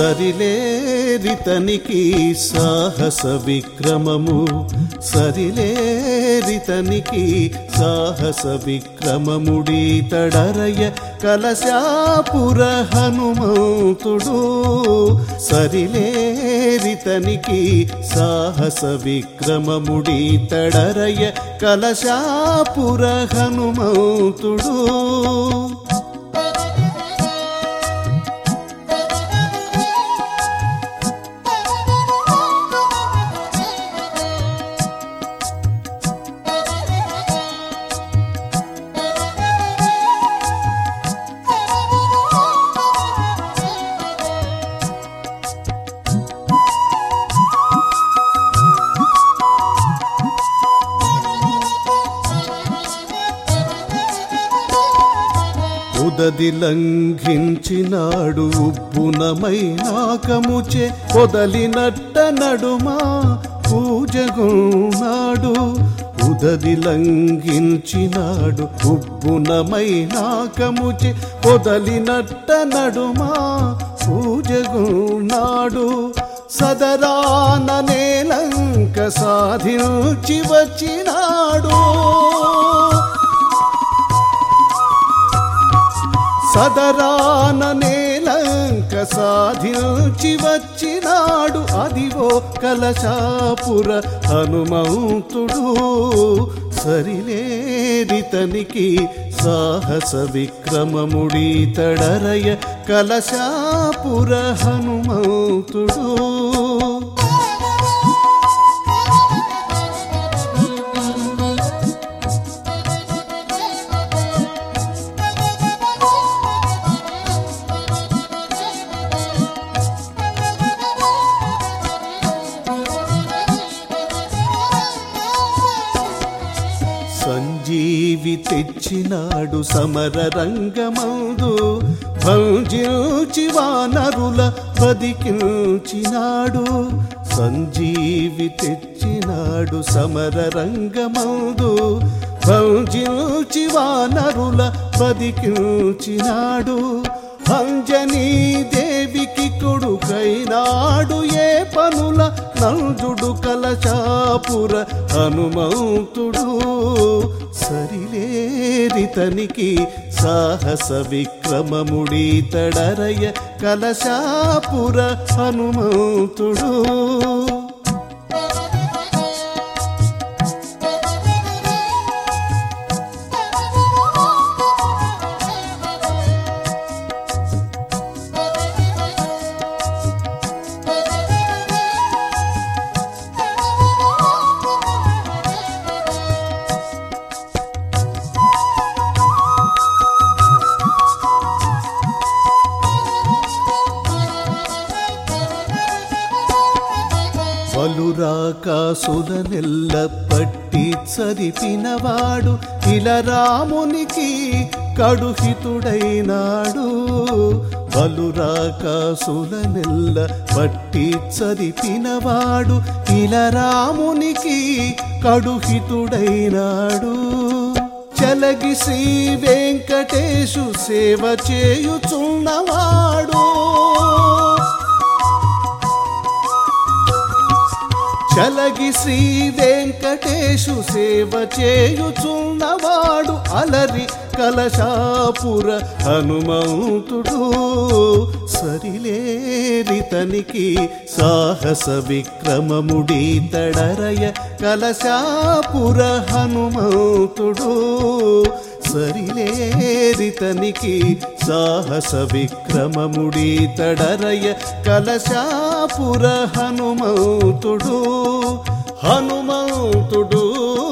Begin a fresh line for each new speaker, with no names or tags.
సరిలేరితనికి సాహస విక్రమము సరిలేరితనికి సాహస విక్రమముడీతడరయ కలశాపుర హనుమంతుడు సరిలేరితనికి సాహస విక్రమముడీతడరయ కలశాపుర హనుమంతుడు ఉదది లంఘించినాడు ఉబ్బునమైనాకముచే పొదలినట్ట నడుమా పూజగున్నాడు ఉదది లంఘించినాడు ఉబ్బునమైనాకముచే పొదలినట్ట నడుమా పూజగున్నాడు సదరాన నేలంక సాధించి వచ్చినాడు సదరాన నేలంక సాధించి వచ్చినాడు అదివో కలశాపుర హనుమంతుడు సరిలేరితనికి సాహస విక్రమముడీతడరయ కలశాపుర హనుమంతుడు సంజీవి తెచ్చినాడు సమర రంగమందు భంజించి వానరుల బదికించినాడు సంజీవి తెచ్చినాడు సమర రంగమందు భంజించి వానరుల బదికించినాడు అంజనీ దేవికి కొడుకైనాడు ఏ పనుల నంజుడు కలశాపుర హనుమంతుడు సరిలేరితనికి సాహస విక్రమముడీతడరయ కలశాపుర హనుమంతుడు బలురాకాసులనెల్ల పట్టి చరిపినవాడు ఇలా రామునికి కడుహితుడైనాడు బలురాకాసులనెల్ల పట్టి చరిపినవాడు ఇలా రామునికి కడుహితుడైనాడు చలగి శ్రీ వెంకటేశు సేవ చేయుచున్నవాడు చలగి శ్రీ వెంకటేశు సేవ చేయుచున్నవాడు అలరి కలశాపుర హనుమంతుడు సరిలేరితనికి సాహస విక్రమముడీతడరయ కలశాపుర హనుమంతుడు సరిలేరితనికి సాహస విక్రమముడీతడరయ కలశాపుర హనుమంతుడు హనుమంతుడు